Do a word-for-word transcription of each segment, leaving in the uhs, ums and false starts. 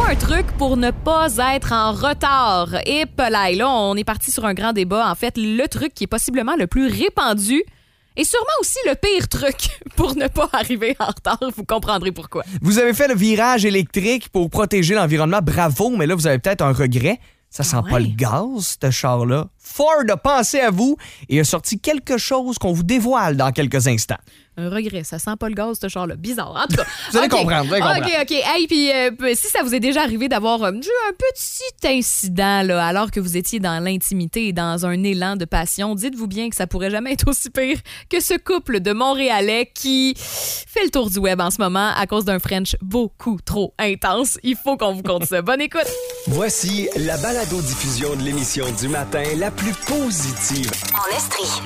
un truc pour ne pas être en retard? Et là, là, on est parti sur un grand débat. En fait, le truc qui est possiblement le plus répandu et sûrement aussi le pire truc pour ne pas arriver en retard. Vous comprendrez pourquoi. Vous avez fait le virage électrique pour protéger l'environnement. Bravo, mais là, vous avez peut-être un regret. Ça sent ouais. pas le gaz, ce char-là. Ford a pensé à vous et a sorti quelque chose qu'on vous dévoile dans quelques instants. Un regret, ça sent pas le gaz, ce char-là. Bizarre, en tout cas. Vous allez okay. comprendre, vous allez comprendre. OK, OK. Hey, puis euh, si ça vous est déjà arrivé d'avoir euh, un petit incident là, alors que vous étiez dans l'intimité et dans un élan de passion, dites-vous bien que ça pourrait jamais être aussi pire que ce couple de Montréalais qui fait le tour du web en ce moment à cause d'un French beaucoup trop intense. Il faut qu'on vous conte ça. Bonne écoute. Voici la balado-diffusion de l'émission du matin la plus positive en Estrie.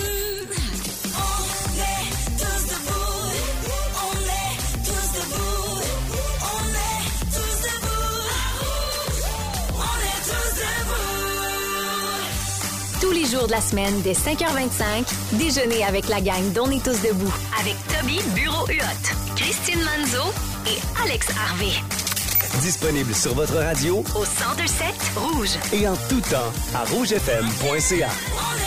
Tous les jours de la semaine, dès cinq heures vingt-cinq, déjeuner avec la gang d'On est tous debout. Avec Toby Bureau-Huot, Christine Manzo et Alex Harvey. Disponible sur votre radio, au cent deux sept Rouge et en tout temps à rouge f m point c a.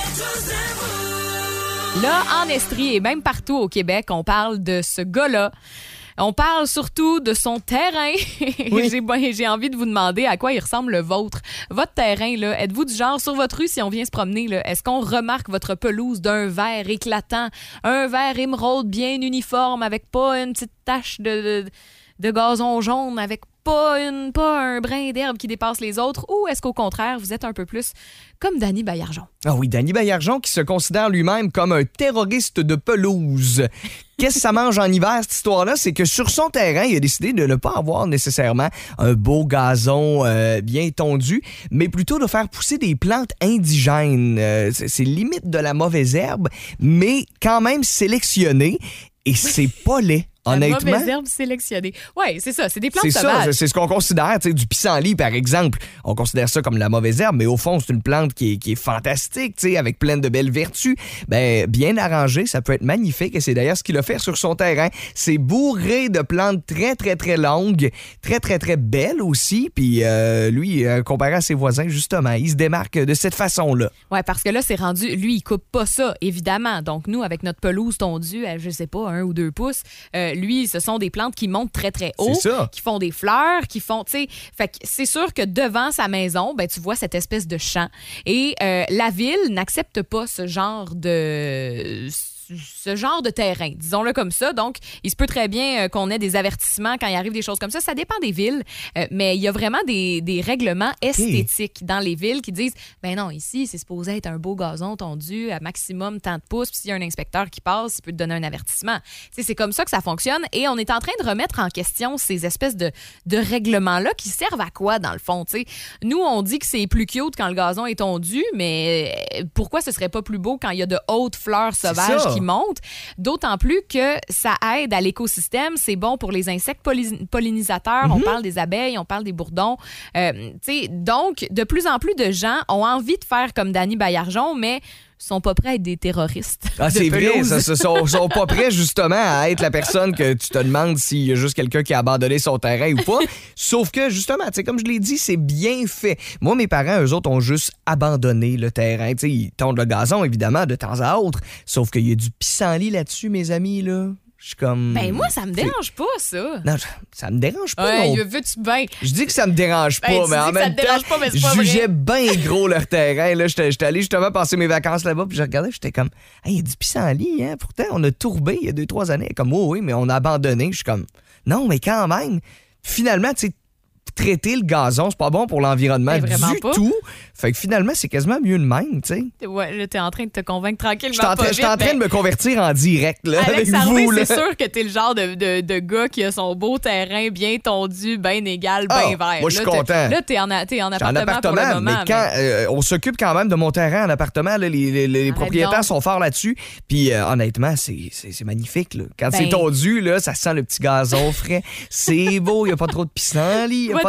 Là, en Estrie et même partout au Québec, on parle de ce gars-là. On parle surtout de son terrain. Oui. j'ai, ben, j'ai envie de vous demander à quoi il ressemble le vôtre. Votre terrain, là, êtes-vous du genre sur votre rue, si on vient se promener, là, est-ce qu'on remarque votre pelouse d'un vert éclatant, un vert émeraude bien uniforme avec pas une petite tache de, de, de gazon jaune, avec pas, une, pas un brin d'herbe qui dépasse les autres, ou est-ce qu'au contraire, vous êtes un peu plus comme Danny Baillargeon? Ah oui, Danny Baillargeon qui se considère lui-même comme un terroriste de pelouse. Qu'est-ce que ça mange en hiver, cette histoire-là? C'est que sur son terrain, il a décidé de ne pas avoir nécessairement un beau gazon euh, bien tondu, mais plutôt de faire pousser des plantes indigènes. Euh, c'est, c'est limite de la mauvaise herbe, mais quand même sélectionnée, et c'est pas laid. Honnêtement, la mauvaise herbe sélectionnée. Oui, c'est ça, c'est des plantes c'est sauvages. ça, c'est ce qu'on considère, tu sais, du pissenlit, par exemple. On considère ça comme la mauvaise herbe, mais au fond, c'est une plante qui est, qui est fantastique, tu sais, avec plein de belles vertus. Ben, bien arrangée, ça peut être magnifique, et c'est d'ailleurs ce qu'il a fait sur son terrain. C'est bourré de plantes très, très, très longues, très, très, très belles aussi, puis euh, lui, euh, comparé à ses voisins, justement, il se démarque de cette façon-là. Oui, parce que là, c'est rendu, lui, il coupe pas ça, évidemment. Donc, nous, avec notre pelouse tondue à, je sais pas, un ou deux pouces, euh, lui, ce sont des plantes qui montent très, très haut, qui font des fleurs, qui font, tu sais, fait que c'est sûr que devant sa maison, ben, tu vois cette espèce de champ. Et euh, la ville n'accepte pas ce genre de... ce genre de terrain, disons-le comme ça. Donc, il se peut très bien euh, qu'on ait des avertissements quand il arrive des choses comme ça. Ça dépend des villes, euh, mais il y a vraiment des, des règlements esthétiques okay. dans les villes qui disent, ben non, ici, c'est supposé être un beau gazon tondu à maximum tant de pouces, puis s'il y a un inspecteur qui passe, il peut te donner un avertissement. T'sais, c'est comme ça que ça fonctionne, et on est en train de remettre en question ces espèces de, de règlements-là qui servent à quoi, dans le fond? T'sais? Nous, on dit que c'est plus cute quand le gazon est tondu, mais pourquoi ce serait pas plus beau quand il y a de hautes fleurs sauvages qui monte, d'autant plus que ça aide à l'écosystème, c'est bon pour les insectes pollin- pollinisateurs, mm-hmm. on parle des abeilles, on parle des bourdons, euh, tu sais, donc de plus en plus de gens ont envie de faire comme Danny Baillargeon, mais sont pas prêts à être des terroristes. Ah, de c'est pelouse. vrai, ça, sont, sont pas prêts justement à être la personne que tu te demandes s'il y a juste quelqu'un qui a abandonné son terrain ou pas. Sauf que justement, tu sais, comme je l'ai dit, c'est bien fait. Moi, mes parents, eux autres, ont juste abandonné le terrain. Tu sais, ils tondent le gazon, évidemment, de temps à autre. Sauf qu'il y a du pissenlit là-dessus, mes amis, là. Je suis comme... Ben moi, ça me dérange pas, ça. Non, ça me dérange pas, ouais, non. veux-tu bien? Je dis que ça me dérange pas, ben, mais en même temps, pas, mais je jugeais bien gros leur terrain. Là, j'étais, j'étais allé justement passer mes vacances là-bas, puis je regardais, j'étais comme, il hey, y a du pissenlit, hein. Pourtant, on a tourbé il y a deux, trois années. Comme, oh, oui, mais on a abandonné. Je suis comme, non, mais quand même. Finalement, tu sais, traiter le gazon, c'est pas bon pour l'environnement ben, du pas. tout. Fait que finalement, c'est quasiment mieux de même, tu sais. Ouais, là, t'es en train de te convaincre tranquillement. Je suis en, en train de me convertir en direct, là, Alex avec Harvey, vous, là. c'est sûr que t'es le genre de, de, de gars qui a son beau terrain bien tondu, bien égal, bien oh, vert. Moi, je suis là, content. T'es, là, t'es en, t'es en appartement, en appartement pour le moment. Mais quand mais... euh, on s'occupe quand même de mon terrain en appartement, là, les, les, les propriétaires donc. sont forts là-dessus. Puis euh, honnêtement, c'est, c'est, c'est magnifique. Là. Quand ben... c'est tondu, là, ça sent le petit gazon frais. C'est beau, il n'y a pas trop de pissenlit. Moi,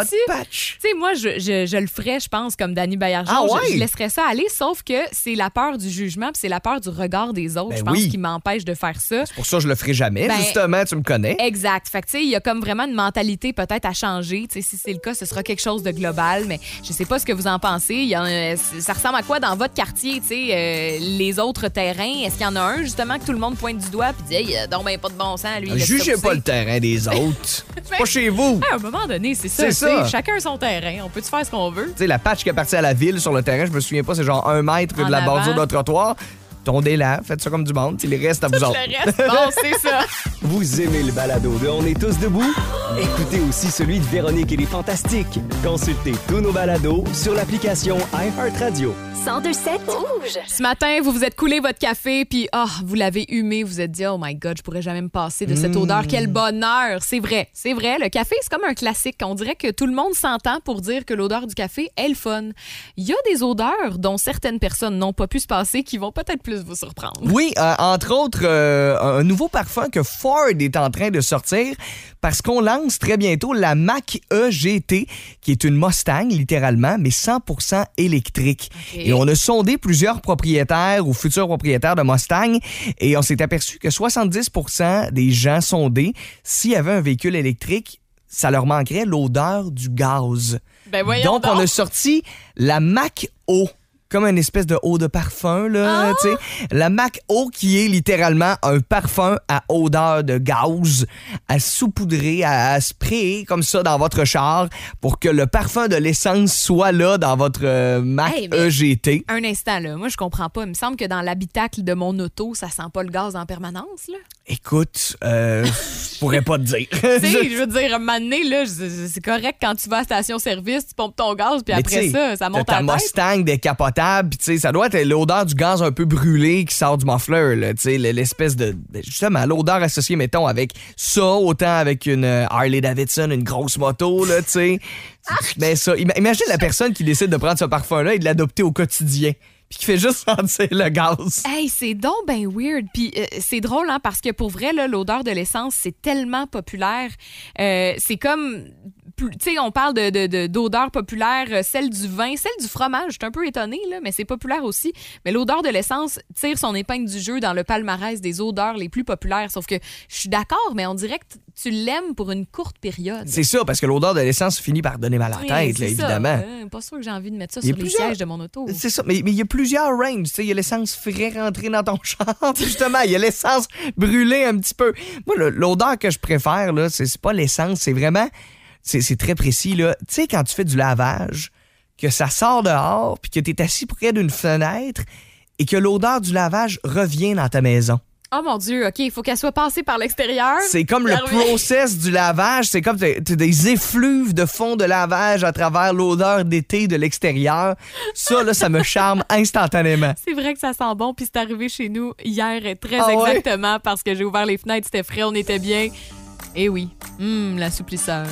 pas de patch. Tu sais, moi, je, je, je le ferais, je pense, comme Dany Baillargeon. Ah ouais? je, je laisserais ça aller, sauf que c'est la peur du jugement puis c'est la peur du regard des autres, ben je pense, oui. qui m'empêche de faire ça. C'est pour ça que je le ferai jamais, ben, justement, tu me connais. Exact. Fait que, tu sais, il y a comme vraiment une mentalité peut-être à changer. Tu sais, si c'est le cas, ce sera quelque chose de global, mais je sais pas ce que vous en pensez. Il y en a, ça ressemble à quoi dans votre quartier, tu sais, euh, les autres terrains? Est-ce qu'il y en a un, justement, que tout le monde pointe du doigt puis dit, hey, euh, donc ben pas de bon sens, lui. Jugez pas le terrain des autres. C'est pas chez vous. À un moment donné, c'est ça. C'est ça. Chacun son terrain. On peut-tu faire ce qu'on veut? Tu sais, la patch qui est partie à la ville sur le terrain, je me souviens pas, c'est genre un mètre En de la avant. bordure d'un trottoir. Tondez là, faites ça comme du monde. Les restes à vous autres. Le reste, bon, c'est ça. Vous aimez le balado de On est tous debout? Écoutez aussi celui de Véronique et les Fantastiques. Consultez tous nos balados sur l'application iHeartRadio. cent deux sept Rouge. Ce matin, vous vous êtes coulé votre café, puis oh, vous l'avez humé, vous vous êtes dit, oh my God, je pourrais jamais me passer de cette Mmh. odeur. Quel bonheur! C'est vrai, c'est vrai. Le café, c'est comme un classique. On dirait que tout le monde s'entend pour dire que l'odeur du café est le fun. Il y a des odeurs dont certaines personnes n'ont pas pu se passer qui vont peut-être plus vous surprendre. Oui, euh, entre autres, euh, un nouveau parfum que Ford est en train de sortir parce qu'on lance très bientôt la Mach-E G T, qui est une Mustang, littéralement, mais cent pour cent électrique. Okay. Et on a sondé plusieurs propriétaires ou futurs propriétaires de Mustang et on s'est aperçu que soixante-dix pour cent des gens sondés, s'il y avait un véhicule électrique, ça leur manquerait l'odeur du gaz. Ben voyons donc, on donc. a sorti la Mach-O. Comme une espèce de eau de parfum, là, Ah! tu sais. La Mach-O qui est littéralement un parfum à odeur de gaz, à saupoudrer, à, à sprayer comme ça dans votre char pour que le parfum de l'essence soit là dans votre euh, Mach-E G T. Un instant, là. Moi, je comprends pas. Il me semble que dans l'habitacle de mon auto, ça sent pas le gaz en permanence, là. Écoute, euh, je pourrais pas te dire. Tu sais, je veux dire, un moment donné, là, je- c'est correct quand tu vas à la station-service, tu pompes ton gaz, puis Mais après t'sais, ça, ça monte t'as à ta la tête. Mustang décapotable, puis tu sais, ça doit être l'odeur du gaz un peu brûlé qui sort du muffler, là, tu sais, l'espèce de, justement, l'odeur associée, mettons, avec ça, autant avec une euh, Harley Davidson, une grosse moto, là, tu sais. Ben ça, ima- imagine la personne qui décide de prendre ce parfum-là et de l'adopter au quotidien, puis qui fait juste sentir le gaz. Hey, c'est donc ben weird. Puis euh, c'est drôle, hein, parce que pour vrai, là, l'odeur de l'essence, c'est tellement populaire. Euh, c'est comme... Tu sais, on parle de, de, de- d'odeur populaire, euh, celle du vin, celle du fromage. Je suis un peu étonnée, là, mais c'est populaire aussi. Mais l'odeur de l'essence tire son épingle du jeu dans le palmarès des odeurs les plus populaires. Sauf que je suis d'accord, mais on dirait que t- tu l'aimes pour une courte période. C'est ça, parce que l'odeur de l'essence finit par donner mal à la Oui, tête, c'est là, ça. évidemment. Euh, pas sûr que j'ai envie de mettre ça Il y a sur les plusieurs- sièges de mon auto. C'est ça, mais mais il y a plusieurs ranges. Tu sais, il y a l'essence frais rentrée dans ton char. Justement, il y a l'essence brûlée un petit peu. Moi, le- l'odeur que je préfère, là, c'est c'est pas l'essence, c'est vraiment... C'est c'est très précis, là. Tu sais, quand tu fais du lavage, que ça sort dehors, puis que tu es assis près d'une fenêtre et que l'odeur du lavage revient dans ta maison. Oh mon Dieu, OK, il faut qu'elle soit passée par l'extérieur. C'est comme le Ça revient. process du lavage. C'est comme t'as t'as des effluves de fond de lavage à travers l'odeur d'été de l'extérieur. Ça, là, ça me charme instantanément. C'est vrai que ça sent bon, puis c'est arrivé chez nous hier, très Ah ouais? exactement, parce que j'ai ouvert les fenêtres, c'était frais, on était bien. Et oui, hum, l'assouplisseur.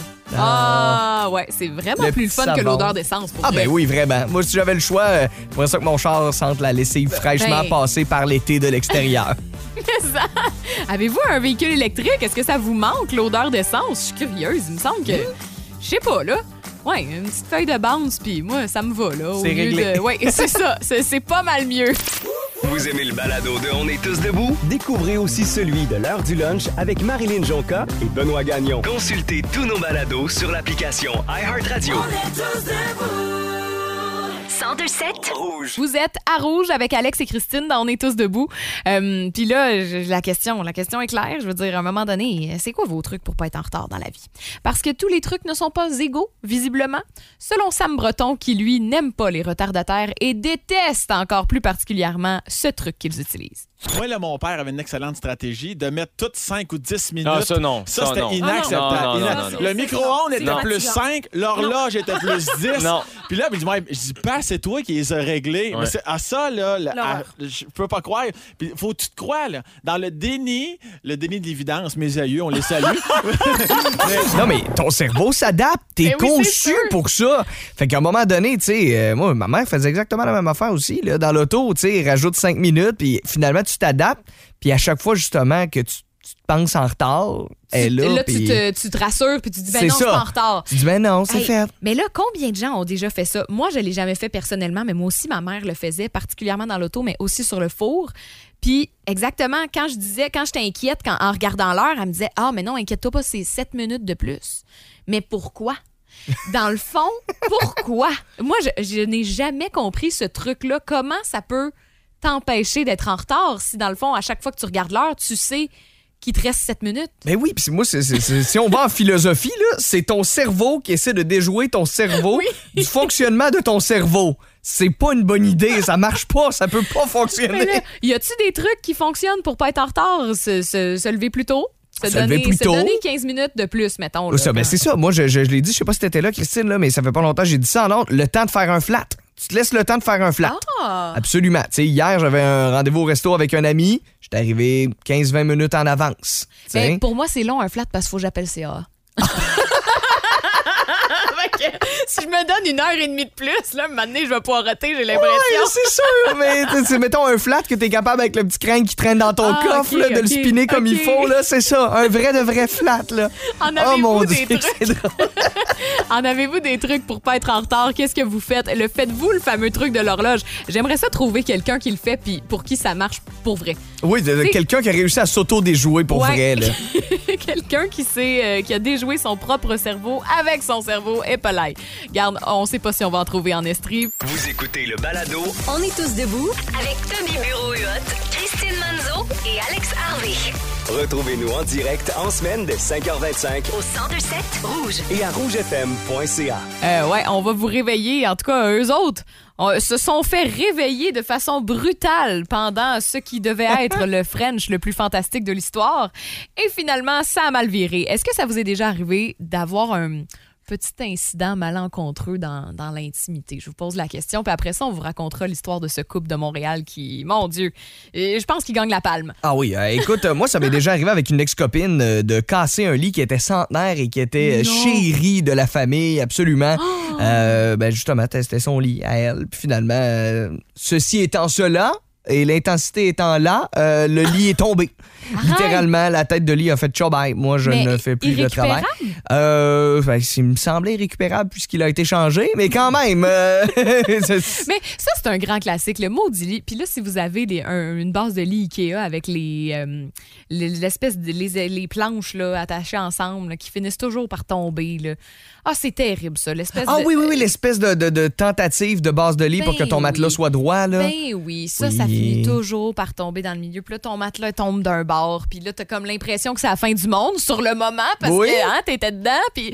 Ah, ouais, c'est vraiment Le plus le petit fun que savon. l'odeur d'essence. Pour Ah vrai. ben oui, vraiment. Moi, si j'avais le choix, euh, j'aimerais ça que mon char sente la lessive fraîchement Ben. passée par l'été de l'extérieur. Ça. Avez-vous un véhicule électrique? Est-ce que ça vous manque, l'odeur d'essence? Je suis curieuse. Il me semble que... Je sais pas, là. Ouais, une petite feuille de bounce, puis moi, ça me va, là. au C'est lieu réglé. de- Ouais, c'est ça. C'est c'est pas mal mieux. Vous aimez le balado de On est tous debout? Découvrez aussi celui de l'heure du lunch avec Marilyn Jonca et Benoît Gagnon. Consultez tous nos balados sur l'application iHeartRadio. cent deux sept Rouge. Vous êtes à Rouge avec Alex et Christine dans On est tous debout. Euh, Puis là, je- la question, la question est claire. Je veux dire, à un moment donné, c'est quoi vos trucs pour pas être en retard dans la vie? Parce que tous les trucs ne sont pas égaux, visiblement. Selon Sam Breton, qui lui n'aime pas les retardataires et déteste encore plus particulièrement ce truc qu'ils utilisent. Moi, là, mon père avait une excellente stratégie de mettre toutes cinq ou dix minutes. Ah, ça, non. Ça, Ça, c'était non. inacceptable. Ah, non, non, Ina- non, non, non. Le micro-ondes était C'est plus fatigant. cinq, l'horloge était plus dix. Non. Puis là, il dit, ouais, je dis, pas, c'est toi qui les as réglés. Ouais. Mais c'est à ça, là, le- L'horreur. à- je peux pas croire. Puis faut que tu te crois, là. Dans le déni, le déni de l'évidence, mes aïeux, on les salue. Mais- Non, mais ton cerveau s'adapte. T'es Mais oui, c'est conçu sûr. pour ça. Fait qu'à un moment donné, tu sais, euh, moi, ma mère faisait exactement la même affaire aussi. Là. Dans l'auto, tu sais, rajoute cinq minutes, puis finalement, tu t'adaptes. Puis à chaque fois, justement, que tu, tu te penses en retard. Et là, là pis... tu, te, tu te rassures puis tu dis ben non, je suis pas en retard. Tu dis ben non, c'est hey, fait. Mais là, combien de gens ont déjà fait ça? Moi, je l'ai jamais fait personnellement, mais moi aussi, ma mère le faisait, particulièrement dans l'auto, mais aussi sur le four. Puis exactement, quand je disais, quand j'étais inquiète, quand, en regardant l'heure, elle me disait « Ah, mais non, inquiète-toi pas, c'est sept minutes de plus. » Mais pourquoi? Dans le fond, pourquoi? Moi, je, je n'ai jamais compris ce truc-là. Comment ça peut t'empêcher d'être en retard si, dans le fond, à chaque fois que tu regardes l'heure, tu sais qu'il te reste sept minutes? Ben oui, puis moi, c'est, c'est, c'est, si on va en philosophie, là, c'est ton cerveau qui essaie de déjouer ton cerveau oui. du fonctionnement de ton cerveau. C'est pas une bonne idée, ça marche pas, ça peut pas fonctionner. Là, y a-tu des trucs qui fonctionnent pour pas être en retard? Se, se, se lever plus tôt? Se, se donner, lever plus se tôt. donner quinze minutes de plus, mettons. Là, ça, ben c'est ça. Moi, je, je, je l'ai dit, je sais pas si t'étais là, Christine, là, mais ça fait pas longtemps que j'ai dit ça en ordre. Le temps de faire un flat. Tu te laisses le temps de faire un flat. Ah. Absolument. Tu sais, hier, j'avais un rendez-vous au resto avec un ami. J'étais arrivé quinze vingt minutes en avance. Ben, pour moi, c'est long, un flat, parce qu'il faut que j'appelle C A. Si je me donne une heure et demie de plus, là, maintenant, je vais pouvoir roter, j'ai l'impression. Oui, c'est sûr, mais c'est, mettons un flat que t'es capable avec le petit crâne qui traîne dans ton ah, coffre, okay, là, de okay, le spinner comme okay. il faut, là, c'est ça, un vrai de vrai flat, là. En avez-vous oh, mon des Dieu, trucs? En avez-vous des trucs pour pas être en retard? Qu'est-ce que vous faites? Le faites-vous, le fameux truc de l'horloge? J'aimerais ça trouver quelqu'un qui le fait, puis pour qui ça marche pour vrai. Oui, de, quelqu'un qui a réussi à s'auto-déjouer pour ouais. vrai, là. Quelqu'un qui sait, euh, qui a déjoué son propre cerveau avec son cerveau épelaille. Garde, on sait pas si on va en trouver en Estrie. Vous écoutez le balado On est tous debout avec Tommy Bureau-Huot, Christine Manzo et Alex Harvey. Retrouvez-nous en direct en semaine dès cinq heures vingt-cinq au cent deux sept Rouge et à rouge f m point c a. Euh, ouais, on va vous réveiller. En tout cas, eux autres on, se sont fait réveiller de façon brutale pendant ce qui devait être le French le plus fantastique de l'histoire. Et finalement, ça a mal viré. Est-ce que ça vous est déjà arrivé d'avoir un petit incident malencontreux dans, dans l'intimité? Je vous pose la question, puis après ça, on vous racontera l'histoire de ce couple de Montréal qui, mon Dieu, je pense qu'il gagne la palme. Ah oui, euh, écoute, moi, ça m'est déjà arrivé avec une ex-copine euh, de casser un lit qui était centenaire et qui était non. chéri de la famille, absolument. Oh. Euh, ben justement, c'était son lit à elle. Puis finalement, euh, ceci étant cela, et l'intensité étant là, euh, le lit est tombé. Arrête. Littéralement, la tête de lit a fait ciao bye. Moi, je mais ne fais plus de travail. Euh, ben, il me semblait irrécupérable puisqu'il a été changé, mais quand même. Euh... mais ça, c'est un grand classique, le maudit lit. Puis là, si vous avez des, un, une base de lit Ikea avec les, euh, l'espèce de les, les planches là, attachées ensemble là, qui finissent toujours par tomber. Là. Ah, c'est terrible, ça. L'espèce ah de... oui, oui, oui, l'espèce de, de, de tentative de base de lit ben pour que ton matelas oui. soit droit. Là. Ben oui, ça, oui. ça finit toujours par tomber dans le milieu. Puis là, ton matelas tombe d'un bord. Puis là, t'as comme l'impression que c'est la fin du monde sur le moment parce oui. que hein, t'étais dedans. Puis...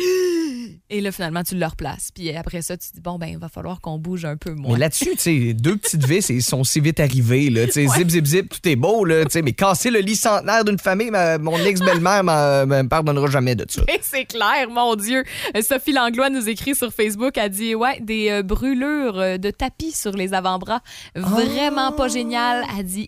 Et là, finalement, tu le replaces. Puis après ça, tu te dis, bon, ben, il va falloir qu'on bouge un peu moins. Mais là-dessus, tu sais, deux petites vis, ils sont si vite arrivés. Là, ouais. Zip, zip, zip, tout est beau. Là, mais casser le lit centenaire d'une famille, ma, mon ex-belle-mère ne me pardonnera jamais de ça. Et c'est clair, mon Dieu. Sophie Langlois nous écrit sur Facebook, elle dit, ouais, des euh, brûlures de tapis sur les avant-bras. Vraiment oh. pas génial. Elle dit,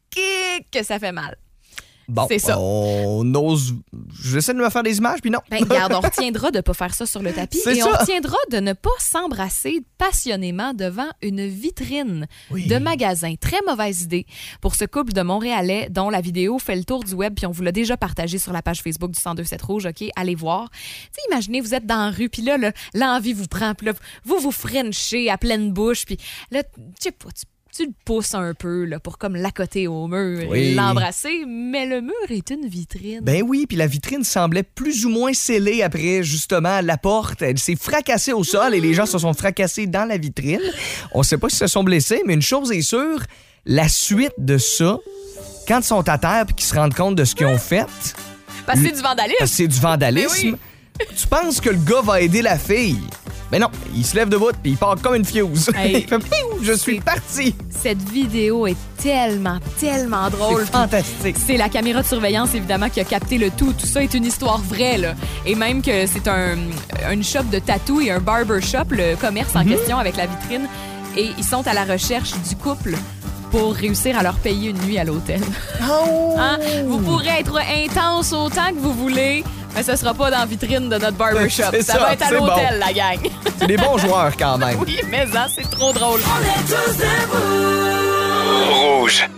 que ça fait mal. Bon, c'est ça. On ose. J'essaie de me faire des images, puis non. Ben, regarde, on retiendra de ne pas faire ça sur le tapis c'est et ça. on retiendra de ne pas s'embrasser passionnément devant une vitrine oui. de magasin. Très mauvaise idée pour ce couple de Montréalais dont la vidéo fait le tour du web, puis on vous l'a déjà partagé sur la page Facebook du cent deux sept Rouge. OK, allez voir. Tu sais, imaginez, vous êtes dans la rue, puis là, là, l'envie vous prend, puis là, vous vous frenchez à pleine bouche, puis là, je sais pas, tu Tu le pousses un peu là, pour comme l'accoter au mur oui. et l'embrasser, mais le mur est une vitrine. Ben oui, puis la vitrine semblait plus ou moins scellée après, justement, la porte. Elle s'est fracassée au sol et les gens se sont fracassés dans la vitrine. On ne sait pas s'ils se sont blessés, mais une chose est sûre, la suite de ça, quand ils sont à terre et qu'ils se rendent compte de ce qu'ils ont fait... Parce que c'est du vandalisme. Parce que c'est du vandalisme. Oui. Tu penses que le gars va aider la fille? Mais non, il se lève debout puis il part comme une fuse. Hey, il fait « Je suis parti! » Cette vidéo est tellement, tellement drôle. C'est fantastique. C'est la caméra de surveillance, évidemment, qui a capté le tout. Tout ça est une histoire vraie, là. Et même que c'est un, une shop de tatou et un barber shop, le commerce en mm-hmm. question avec la vitrine. Et ils sont à la recherche du couple pour réussir à leur payer une nuit à l'hôtel. Oh! Hein? Vous pourrez être intense autant que vous voulez, mais ce sera pas dans la vitrine de notre barbershop. Ça, ça va être à l'hôtel, bon. La gang. C'est des bons joueurs quand même. Oui, mais ça, c'est trop drôle. On est tous debout. Rouge.